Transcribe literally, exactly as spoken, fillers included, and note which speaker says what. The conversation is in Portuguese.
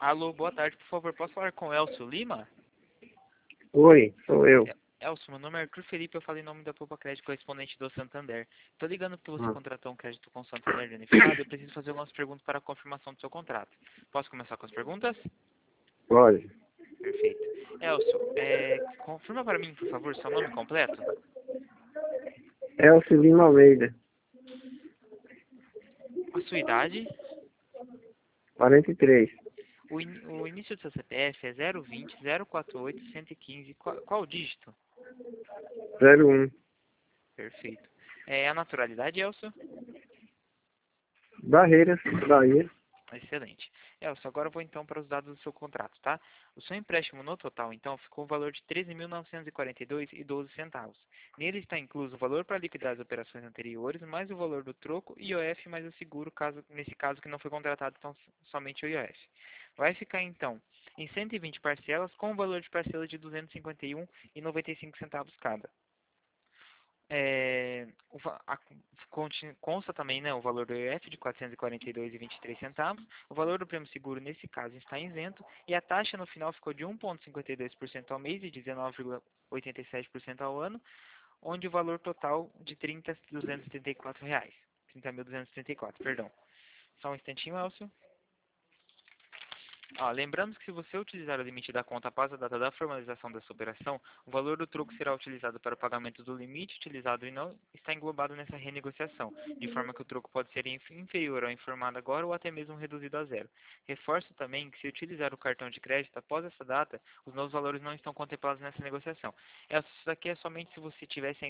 Speaker 1: Alô, boa tarde, por favor, posso falar com Elcio Lima?
Speaker 2: Oi, sou eu.
Speaker 1: É- Elcio, meu nome é Arthur Felipe, eu falei em nome da Poupa Crédito, correspondente do Santander. Tô ligando porque você
Speaker 2: Ah,
Speaker 1: contratou um crédito com o Santander de unificado e eu preciso fazer algumas perguntas para a confirmação do seu contrato. Posso começar com as perguntas?
Speaker 2: pode.
Speaker 1: Perfeito. Elcio, é, confirma para mim, por favor, seu nome completo,
Speaker 2: Elcio Lima Almeida,
Speaker 1: a sua idade,
Speaker 2: quarenta e três,
Speaker 1: o, in- o início do seu C P F é zero vinte, zero quarenta e oito, cento e quinze, qual, qual o dígito?
Speaker 2: zero um,
Speaker 1: Perfeito. É, a naturalidade, Elcio?
Speaker 2: Barreiras, Bahia.
Speaker 1: Excelente. Elcio, agora eu vou então para os dados do seu contrato, tá? O seu empréstimo no total, então, ficou o valor de treze mil novecentos e quarenta e dois reais e doze centavos. Nele está incluso o valor para liquidar as operações anteriores, mais o valor do troco, I O F mais o seguro, caso, nesse caso que não foi contratado, então somente o I O F. Vai ficar então em cento e vinte parcelas com o valor de parcela de duzentos e cinquenta e um reais e noventa e cinco centavos cada. É, o va- a- conti- consta também, né, o valor do I O F de quatrocentos e quarenta e dois reais e vinte e três centavos. O valor do prêmio seguro nesse caso está isento e a taxa no final ficou de um vírgula cinquenta e dois por cento ao mês e dezenove vírgula oitenta e sete por cento ao ano, onde o valor total de trinta mil duzentos e trinta e quatro reais. trinta mil duzentos e trinta e quatro, perdão. Só um instantinho, Elcio. Ó, lembrando que se você utilizar o limite da conta após a data da formalização dessa operação, o valor do troco será utilizado para o pagamento do limite utilizado e não está englobado nessa renegociação, de forma que o troco pode ser inf- inferior ao informado agora ou até mesmo reduzido a zero. Reforço também que se utilizar o cartão de crédito após essa data, os novos valores não estão contemplados nessa negociação. Essa- Isso daqui é somente se você tivesse